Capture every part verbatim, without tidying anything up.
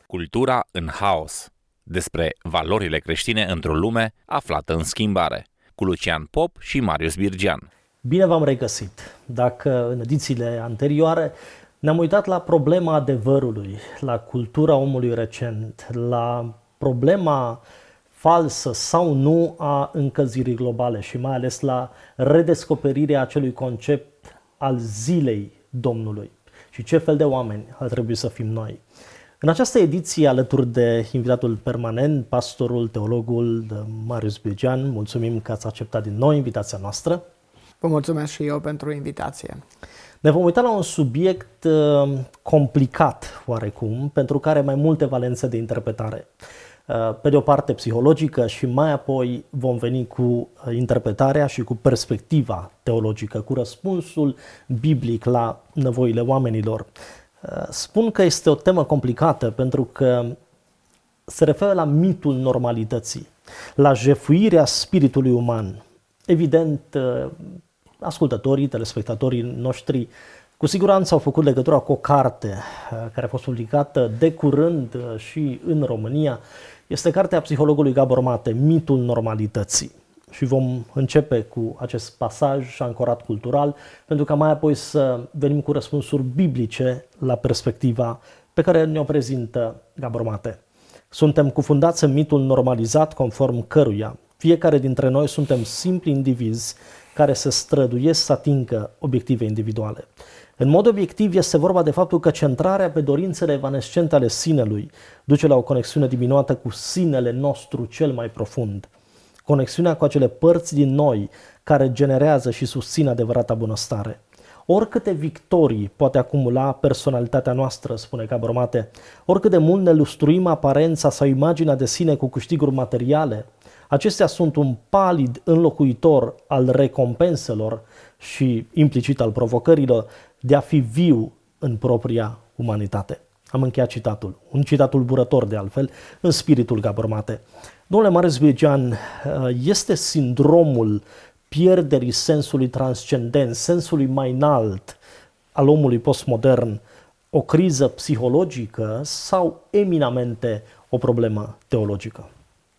Cultura în haos. Despre valorile creștine într-o lume aflată în schimbare. Cu Lucian Pop și Marius Birgean. Bine v-am regăsit! Dacă în edițiile anterioare ne-am uitat la problema adevărului, la cultura omului recent, la problema falsă sau nu a încălzirii globale și mai ales la redescoperirea acelui concept al zilei Domnului și ce fel de oameni ar trebui să fim noi. În această ediție, alături de invitatul permanent, pastorul, teologul Marius Birgean, mulțumim că ați acceptat din nou invitația noastră. Vă mulțumesc și eu pentru invitație. Ne vom uita la un subiect uh, complicat, oarecum, pentru care mai multe valențe de interpretare. Uh, pe de o parte psihologică și mai apoi vom veni cu interpretarea și cu perspectiva teologică, cu răspunsul biblic la nevoile oamenilor. Uh, spun că este o temă complicată pentru că se referă la mitul normalității, la jefuirea spiritului uman. Evident, uh, ascultătorii, telespectatorii noștri cu siguranță au făcut legătura cu o carte care a fost publicată de curând și în România. Este cartea psihologului Gabor Mate, Mitul normalității. Și vom începe cu acest pasaj ancorat cultural, pentru ca mai apoi să venim cu răspunsuri biblice la perspectiva pe care ne-o prezintă Gabor Mate. Suntem cufundați în mitul normalizat conform căruia fiecare dintre noi suntem simpli indivizi care se străduiesc să atingă obiective individuale. În mod obiectiv este vorba de faptul că centrarea pe dorințele evanescente ale sinelui duce la o conexiune diminuată cu sinele nostru cel mai profund. Conexiunea cu acele părți din noi care generează și susțin adevărata bunăstare. Oricâte victorii poate acumula personalitatea noastră, spune Gabor Mate, oricât de mult ne lustruim aparența sau imaginea de sine cu câștiguri materiale, acestea sunt un palid înlocuitor al recompenselor și implicit al provocărilor de a fi viu în propria umanitate. Am încheiat citatul, un citat tulburător de altfel, în spiritul Gabor Mate. Domnule Marius Birgean, este sindromul pierderii sensului transcendent, sensului mai înalt al omului postmodern o criză psihologică sau eminamente o problemă teologică?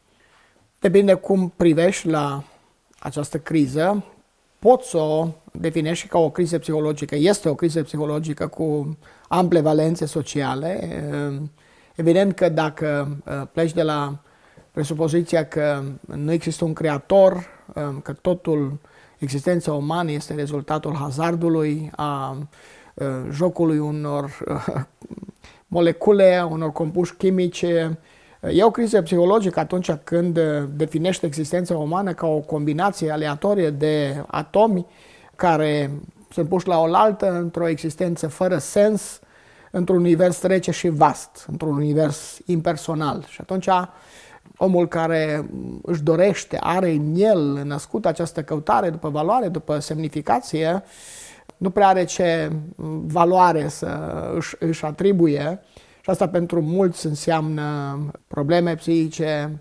Depinde cum privești la această criză. Poți să o definești și ca o criză psihologică. Este o criză psihologică cu ample valențe sociale. Evident că dacă pleci de la presupoziția că nu există un creator, că totul, existența umană este rezultatul hazardului, a jocului unor molecule, a unor compuși chimice. E o criză psihologică atunci când definește existența umană ca o combinație aleatorie de atomi care sunt puși la oaltă într-o existență fără sens, într-un univers rece și vast, într-un univers impersonal. Și atunci omul care își dorește, are în el născut această căutare după valoare, după semnificație, nu prea are ce valoare să își, își atribuie. Și asta pentru mulți înseamnă probleme psihice,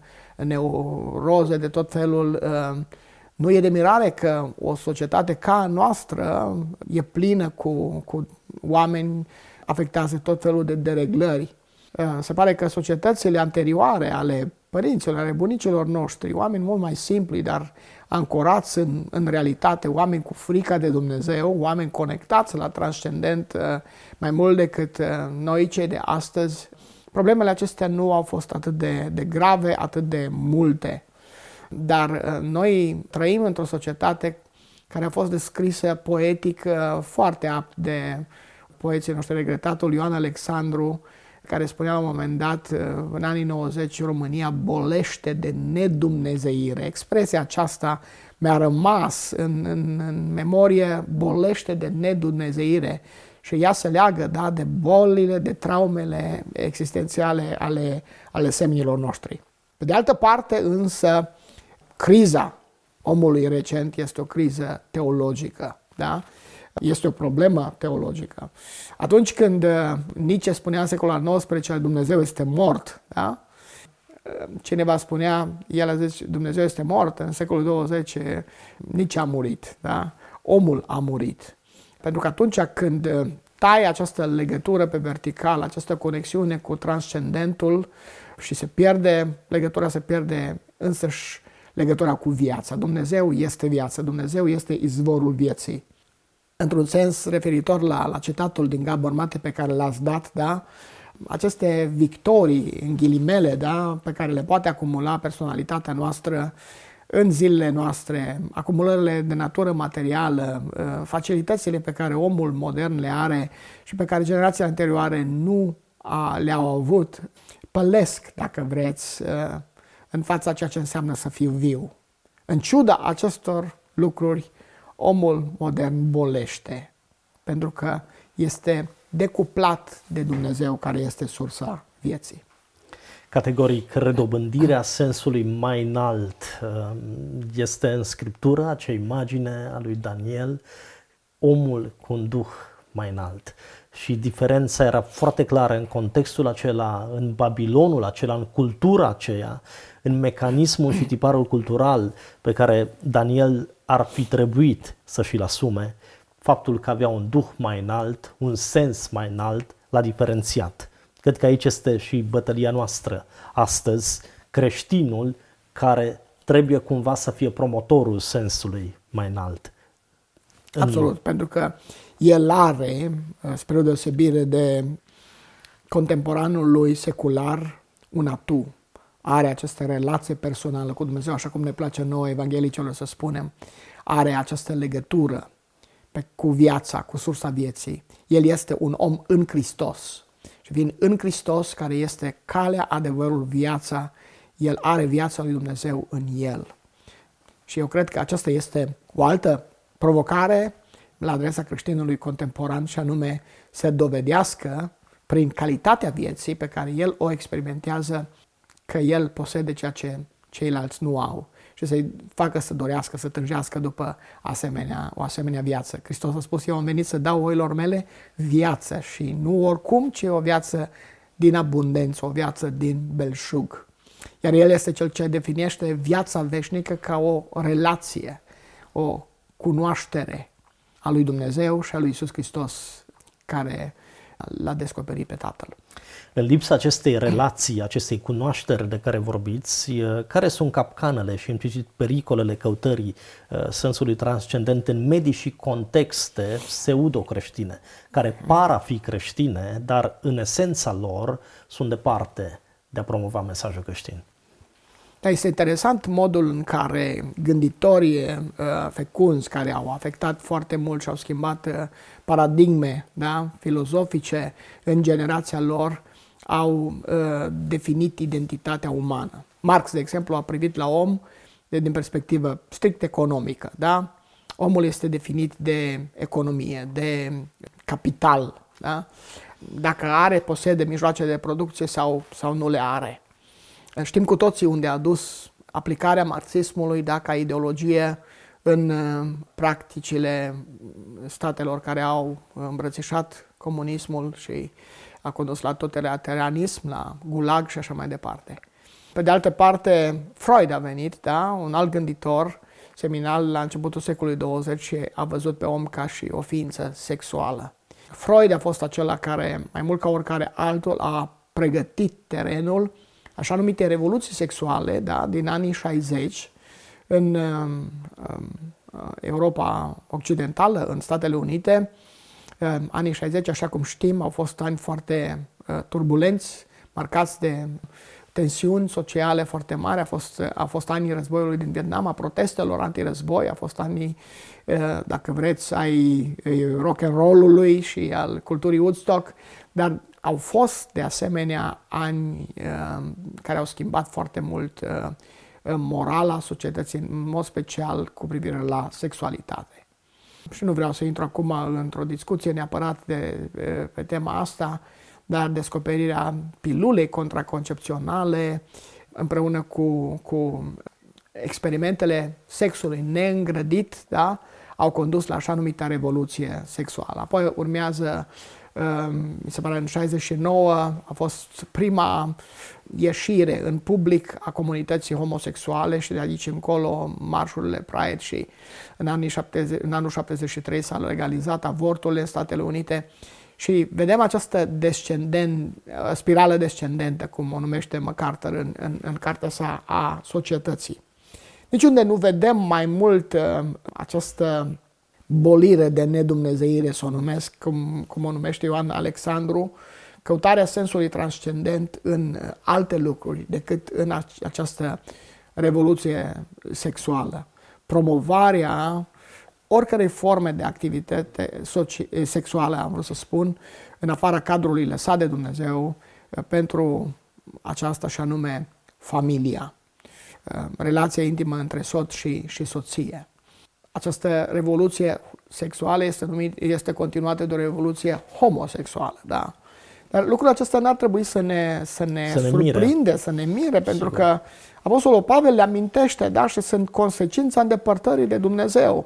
neuroze de tot felul. Nu e de mirare că o societate ca a noastră e plină cu, cu oameni afectați de tot felul de dereglări. Se pare că societățile anterioare ale părinților, ale bunicilor noștri, oameni mult mai simpli, dar ancorați în, în realitate, oameni cu frica de Dumnezeu, oameni conectați la transcendent mai mult decât noi cei de astăzi, problemele acestea nu au fost atât de, de grave, atât de multe. Dar noi trăim într-o societate care a fost descrisă poetic foarte apt de poeții noștri, regretatul Ioan Alexandru, care spunea la un moment dat, în anii nouăzeci, România bolește de nedumnezeire. Expresia aceasta mi-a rămas în, în, în memorie, bolește de nedumnezeire. Și ea se leagă, da, de bolile, de traumele existențiale ale, ale seminilor noștri. Pe de altă parte, însă, criza omului recent este o criză teologică, da? Este o problemă teologică. Atunci când Nietzsche spunea în secolul al nouăsprezecelea Dumnezeu este mort, da? Cineva spunea, el a zis Dumnezeu este mort, în secolul douăzeci Nietzsche a murit, da? Omul a murit. Pentru că atunci când taie această legătură pe vertical, această conexiune cu transcendentul și se pierde, legătura se pierde însăși legătura cu viața. Dumnezeu este viață, Dumnezeu este izvorul vieții. Într-un sens, referitor la, la citatul din Gabor Mate pe care l-ați dat, da? Aceste victorii, în ghilimele, da? Pe care le poate acumula personalitatea noastră în zilele noastre, acumulările de natură materială, facilitățile pe care omul modern le are și pe care generațiile anterioare nu a, le-au avut, pălesc, dacă vreți, în fața ceea ce înseamnă să fiu viu. În ciuda acestor lucruri, omul modern bolește, pentru că este decuplat de Dumnezeu, care este sursa vieții. Categoric, redobândirea sensului mai înalt este în Scriptură, acea imagine a lui Daniel, omul cu un duh mai înalt. Și diferența era foarte clară în contextul acela, în Babilonul acela, în cultura aceea, în mecanismul și tiparul cultural pe care Daniel ar fi trebuit să și-l asume, faptul că avea un duh mai înalt, un sens mai înalt, l-a diferențiat. Cred că aici este și bătălia noastră astăzi, creștinul care trebuie cumva să fie promotorul sensului mai înalt. Absolut, în... pentru că el are, spre o deosebire de contemporanul lui secular, un atu. Are această relație personală cu Dumnezeu, așa cum ne place nouă evanghelicilor să spunem. Are această legătură pe, cu viața, cu sursa vieții. El este un om în Hristos. Și fiind în Hristos, care este calea, adevărul, viața, el are viața lui Dumnezeu în el. Și eu cred că aceasta este o altă provocare la adresa creștinului contemporan, și anume să dovedească prin calitatea vieții pe care el o experimentează că el posede ceea ce ceilalți nu au și să-i facă să dorească, să tânjească după asemenea, o asemenea viață. Hristos a spus, eu am venit să dau oilor mele viață și nu oricum, ci o viață din abundență, o viață din belșug. Iar el este cel ce definește viața veșnică ca o relație, o cunoaștere a lui Dumnezeu și a lui Iisus Hristos, care l-a descoperit pe Tatăl. În lipsa acestei relații, acestei cunoașteri de care vorbiți, care sunt capcanele și implicit pericolele căutării sensului transcendent în medii și contexte pseudo-creștine, care par a fi creștine, dar în esența lor sunt departe de a promova mesajul creștin? Dar este interesant modul în care gânditorii uh, fecunzi, care au afectat foarte mult și au schimbat uh, paradigme, da, filozofice în generația lor, au uh, definit identitatea umană. Marx, de exemplu, a privit la om de, din perspectivă strict economică. Da? Omul este definit de economie, de capital. Da? Dacă are, posede mijloace de producție sau, sau nu le are. Știm cu toții unde a dus aplicarea marxismului, da, ca ideologie în uh, practicile statelor care au îmbrățișat comunismul și a condus la totalitarianism, la gulag și așa mai departe. Pe de altă parte, Freud a venit, da, un alt gânditor seminal la începutul secolului douăzeci și a văzut pe om ca și o ființă sexuală. Freud a fost acela care, mai mult ca oricare altul, a pregătit terenul așa numite revoluții sexuale, da, din anii șaizeci în um, Europa Occidentală, în Statele Unite. Um, anii șaizeci, așa cum știm, au fost ani foarte uh, turbulenți, marcați de tensiuni sociale foarte mari. A fost, a fost anii războiului din Vietnam, a protestelor antirăzboi, a fost anii, uh, dacă vreți, ai rock and roll-ului și al culturii Woodstock, dar au fost, de asemenea, ani uh, care au schimbat foarte mult uh, morala societății, în mod special cu privire la sexualitate. Și nu vreau să intru acum într-o discuție neapărat de, de, pe tema asta, dar descoperirea pilulei contraconcepționale împreună cu, cu experimentele sexului neîngrădit, da, au condus la așa numita revoluție sexuală. Apoi urmează, mi se pare în șaizeci și nouă, a fost prima ieșire în public a comunității homosexuale și de aici încolo marșurile Pride și în, anii șaptezeci, în anul șaptezeci și trei s-a legalizat avortul în Statele Unite Și vedem această descendent, spirală descendentă, cum o numește MacArthur în, în, în cartea sa a societății. Niciunde nu vedem mai mult uh, această bolire de nedumnezeire, să o numesc, cum, cum o numește Ioan Alexandru, căutarea sensului transcendent în alte lucruri decât în această revoluție sexuală. Promovarea oricărei forme de activitate sexuală, am vrut să spun, în afara cadrului lăsat de Dumnezeu pentru aceasta și anume familia, relația intimă între soț și, și soție. Această revoluție sexuală este, numit, este continuată de o revoluție homosexuală, da? Dar lucrul acesta n-ar trebui să ne, să ne, să ne surprinde, mire. să ne mire, pentru Sigur. că Apostolul Pavel le amintește, da? Și sunt consecința îndepărtării de Dumnezeu.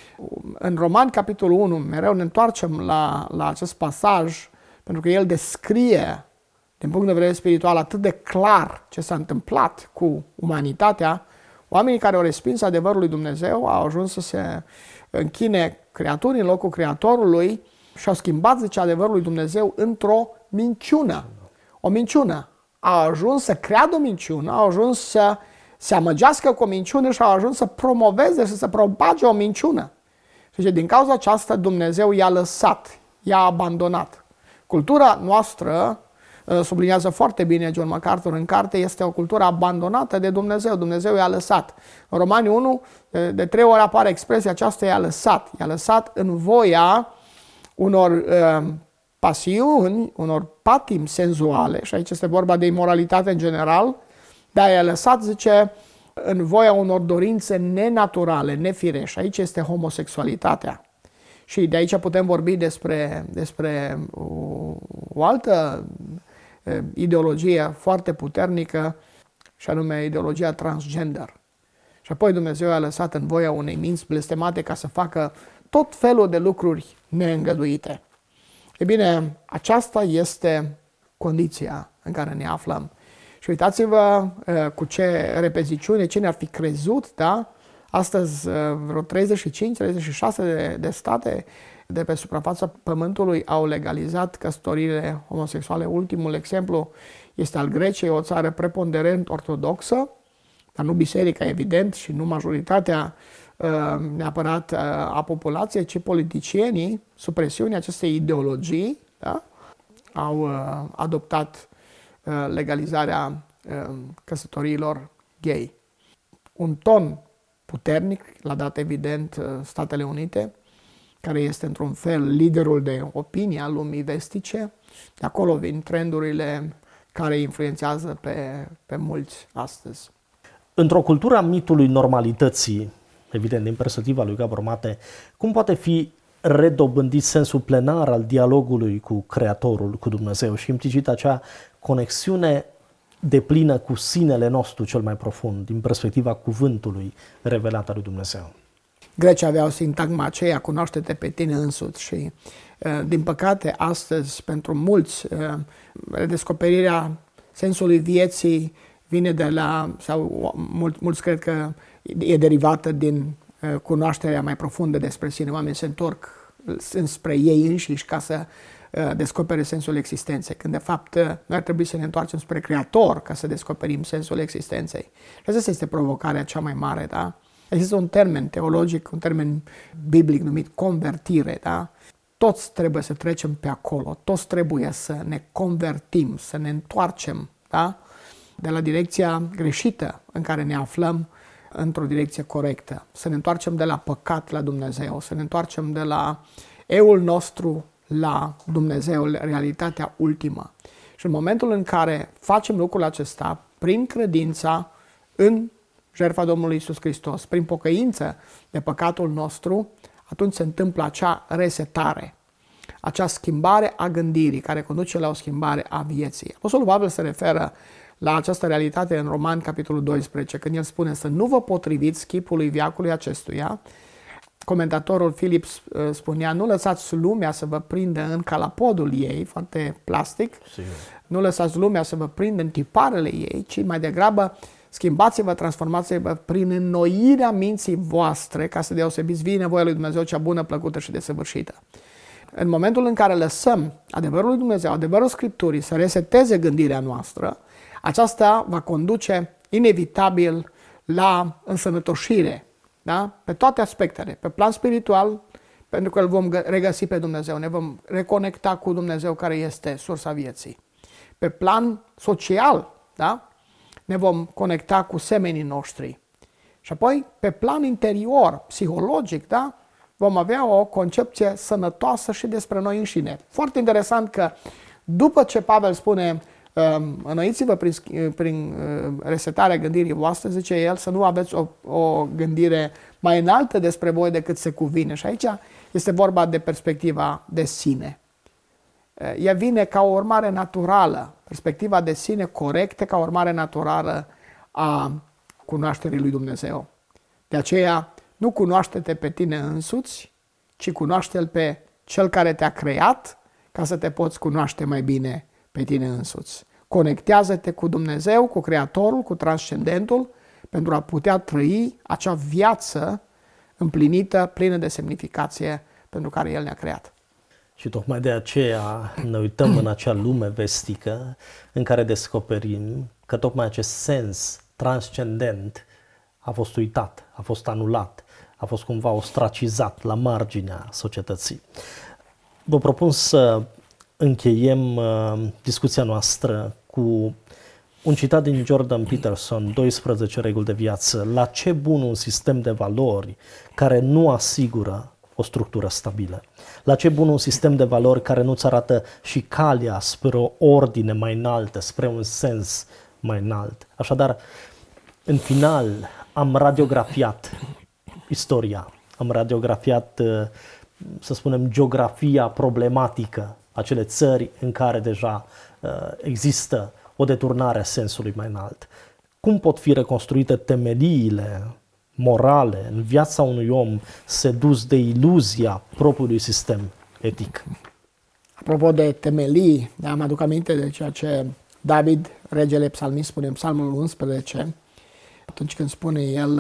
În Romani, capitolul unu, mereu ne întoarcem la, la acest pasaj, pentru că el descrie, din punct de vedere spiritual, atât de clar ce s-a întâmplat cu umanitatea. Oamenii care au respins adevărul lui Dumnezeu au ajuns să se închine creaturii în locul Creatorului și au schimbat, zice, adevărul lui Dumnezeu într-o minciună. O minciună. Au ajuns să creadă o minciună, au ajuns să se amăgească cu o minciună și au ajuns să promoveze și să propage o minciună. Și zice, din cauza aceasta Dumnezeu i-a lăsat, i-a abandonat. Cultura noastră, subliniază foarte bine John MacArthur în carte, este o cultură abandonată de Dumnezeu. Dumnezeu i-a lăsat. În Romani unu, de, de trei ori apare expresia aceasta, i-a lăsat. I-a lăsat în voia unor uh, pasiuni, unor patimi senzuale, și aici este vorba de imoralitate în general, dar i-a lăsat, zice, în voia unor dorințe nenaturale, nefirești. Aici este homosexualitatea. Și de aici putem vorbi despre, despre o, o altă e, ideologie foarte puternică, și anume ideologia transgender. Și apoi Dumnezeu a lăsat în voia unei minți blestemate ca să facă tot felul de lucruri neîngăduite. E bine, aceasta este condiția în care ne aflăm. Și uitați-vă e, cu ce repeziciune, cine ar fi crezut, da? Astăzi, vreo treizeci și cinci treizeci și șase de, de state de pe suprafața Pământului au legalizat căsătoriile homosexuale. Ultimul exemplu este al Greciei, o țară preponderent ortodoxă, dar nu biserica, evident, și nu majoritatea neapărat a populației, ci politicienii, sub presiunea acestei ideologii, da, au adoptat legalizarea căsătoriilor gay. Un ton puternic l-a dat, evident, Statele Unite, care este într-un fel liderul de opinie al lumii vestice. De acolo vin trendurile care influențează pe, pe mulți astăzi. Într-o cultură a mitului normalității, evident, din perspectiva lui Gabor Mate, cum poate fi redobândit sensul plenar al dialogului cu Creatorul, cu Dumnezeu și implicit acea conexiune deplină cu sinele nostru cel mai profund, din perspectiva cuvântului revelat al lui Dumnezeu? Grecii aveau sintagma aceea, cunoaște-te pe tine însuți, și din păcate astăzi pentru mulți redescoperirea sensului vieții vine de la, sau mulți, mulți cred că e derivată din cunoașterea mai profundă despre sine. Oamenii se întorc spre ei înșiși ca să descopere sensul existenței, când de fapt noi ar trebui să ne întoarcem spre Creator ca să descoperim sensul existenței. Și asta este provocarea cea mai mare, da? Există un termen teologic, un termen biblic numit convertire, da? Toți trebuie să trecem pe acolo, toți trebuie să ne convertim, să ne întoarcem, da? De la direcția greșită în care ne aflăm într-o direcție corectă, să ne întoarcem de la păcat la Dumnezeu, să ne întoarcem de la eul nostru la Dumnezeu, realitatea ultimă. Și în momentul în care facem lucrul acesta, prin credința în jertfa Domnului Iisus Hristos, prin pocăință de păcatul nostru, atunci se întâmplă acea resetare, acea schimbare a gândirii care conduce la o schimbare a vieții. Apostolul Pavel se referă la această realitate în Romani, capitolul doisprezece, când el spune să nu vă potriviți chipului veacului acestuia. Comentatorul Philip spunea, nu lăsați lumea să vă prindă în calapodul ei, foarte plastic, Sigur. Nu lăsați lumea să vă prindă în tiparele ei, ci mai degrabă schimbați-vă, transformați-vă prin înnoirea minții voastre, ca să deosebiți vine voia lui Dumnezeu cea bună, plăcută și desăvârșită. în momentul în care lăsăm adevărul lui Dumnezeu, adevărul Scripturii să reseteze gândirea noastră, aceasta va conduce inevitabil la însănătoșire, da? Pe toate aspectele, pe plan spiritual, pentru că îl vom regăsi pe Dumnezeu, ne vom reconecta cu Dumnezeu care este sursa vieții. Pe plan social, da? Ne vom conecta cu semenii noștri. Și apoi, pe plan interior, psihologic, da? Vom avea o concepție sănătoasă și despre noi înșine. Foarte interesant că după ce Pavel spune înnoiți-vă prin, prin resetarea gândirii voastre, zice el, să nu aveți o, o gândire mai înaltă despre voi decât se cuvine. Și aici este vorba de perspectiva de sine. Ea vine ca o urmare naturală, perspectiva de sine corectă ca o urmare naturală a cunoașterii lui Dumnezeu. De aceea, nu cunoaște-te pe tine însuți, ci cunoaște-L pe Cel care te-a creat ca să te poți cunoaște mai bine pe tine însuți. Conectează-te cu Dumnezeu, cu Creatorul, cu Transcendentul, pentru a putea trăi acea viață împlinită, plină de semnificație pentru care El ne-a creat. Și tocmai de aceea ne uităm în acea lume vestică în care descoperim că tocmai acest sens transcendent a fost uitat, a fost anulat, a fost cumva ostracizat la marginea societății. Vă propun să încheiem uh, discuția noastră cu un citat din Jordan Peterson, doisprezece reguli de viață. La ce bun un sistem de valori care nu asigură o structură stabilă? La ce bun un sistem de valori care nu-ți arată și calea spre o ordine mai înaltă, spre un sens mai înalt? Așadar, în final, am radiografiat istoria, am radiografiat, să spunem, geografia problematică, acele țări în care deja uh, există o deturnare a sensului mai înalt. Cum pot fi reconstruite temeliile morale în viața unui om sedus de iluzia propriului sistem etic? Apropo de temelii, da, mă aduc aminte de ceea ce David, regele psalmist, spune în Psalmul unsprezece, atunci când spune el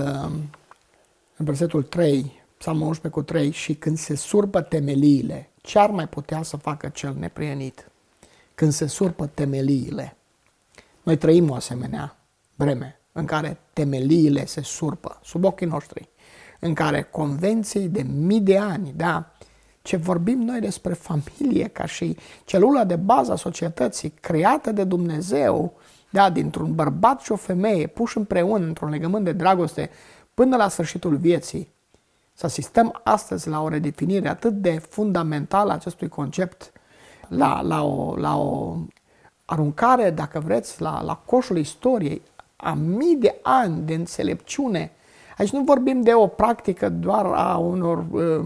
în versetul trei, Psalmul unsprezece cu trei, și când se surpă temeliile, ce ar mai putea să facă cel neprienit? Când se surpă temeliile. Noi trăim o asemenea vreme în care temeliile se surpă sub ochii noștri, în care convenții de mii de ani, da, ce vorbim noi despre familie ca și celula de bază a societății creată de Dumnezeu, da, dintr-un bărbat și o femeie puși împreună într-un legământ de dragoste până la sfârșitul vieții, să asistăm astăzi la o redefinire atât de fundamentală a acestui concept, la, la, o, la o aruncare, dacă vreți, la, la coșul istoriei, a mii de ani de înțelepciune. Aici nu vorbim de o practică doar a unor uh,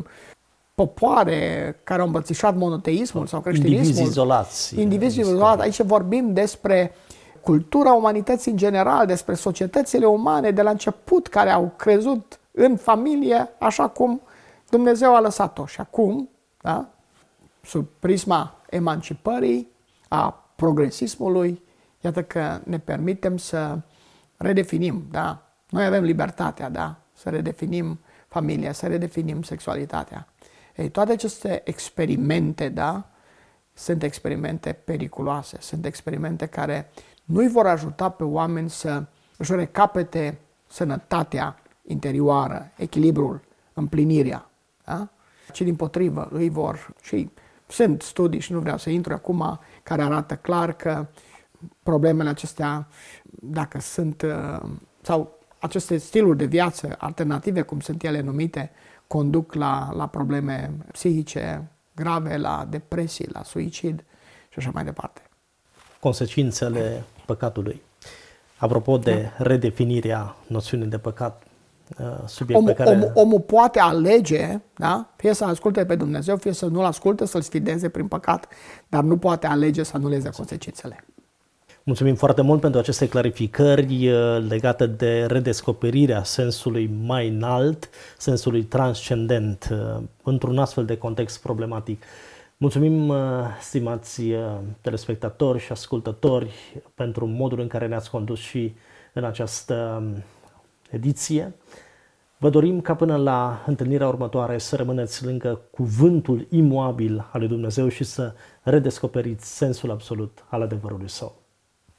popoare care au îmbățișat monoteismul sau creștinismul. Indivizi izolați. Indivizi izolați. Aici vorbim despre cultura umanității în general, despre societățile umane de la început care au crezut în familie așa cum Dumnezeu a lăsat-o. Și acum, da, sub prisma emancipării, a progresismului, iată că ne permitem să redefinim, da? Noi avem libertatea, da? Să redefinim familia, să redefinim sexualitatea. Ei, toate aceste experimente, da? Sunt experimente periculoase, sunt experimente care nu-i vor ajuta pe oameni să își recapete sănătatea interioară, echilibrul, împlinirea, da? Ci dimpotrivă îi vor, și sunt studii și nu vreau să intru acum, care arată clar că problemele acestea, dacă sunt, sau aceste stiluri de viață alternative, cum sunt ele numite, conduc la, la probleme psihice grave, la depresii, la suicid și așa mai departe. Consecințele păcatului. Apropo de redefinirea noțiunii de păcat, subiect omul, pe care... Omul, omul poate alege, da? Fie să asculte pe Dumnezeu, fie să nu-L asculte, să-L sfideze prin păcat, dar nu poate alege să anuleze consecințele. Mulțumim foarte mult pentru aceste clarificări legate de redescoperirea sensului mai înalt, sensului transcendent, într-un astfel de context problematic. Mulțumim, stimați telespectatori și ascultători, pentru modul în care ne-ați condus și în această ediție. Vă dorim ca până la întâlnirea următoare să rămâneți lângă cuvântul imoabil al lui Dumnezeu și să redescoperiți sensul absolut al adevărului Său.